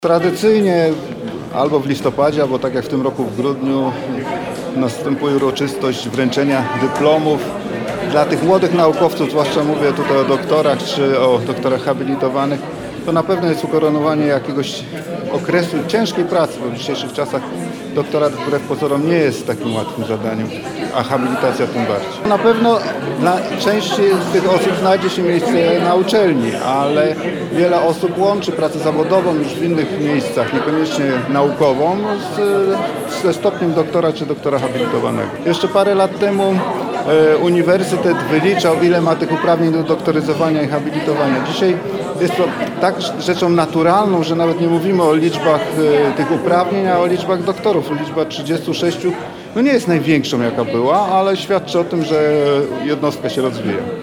Tradycyjnie albo w listopadzie, albo tak jak w tym roku w grudniu następuje uroczystość wręczenia dyplomów dla tych młodych naukowców, zwłaszcza mówię tutaj o doktorach czy o doktorach habilitowanych. To na pewno jest ukoronowanie jakiegoś okresu ciężkiej pracy, bo w dzisiejszych czasach doktorat wbrew pozorom nie jest takim łatwym zadaniem, a habilitacja tym bardziej. Na pewno dla części z tych osób znajdzie się miejsce na uczelni, ale wiele osób łączy pracę zawodową już w innych miejscach, niekoniecznie naukową, ze stopniem doktora czy doktora habilitowanego. Jeszcze parę lat temu uniwersytet wyliczał, ile ma tych uprawnień do doktoryzowania i habilitowania. Dzisiaj jest to tak rzeczą naturalną, że nawet nie mówimy o liczbach tych uprawnień, a o liczbach doktorów. Liczba 36 nie jest największą, jaka była, ale świadczy o tym, że jednostka się rozwija.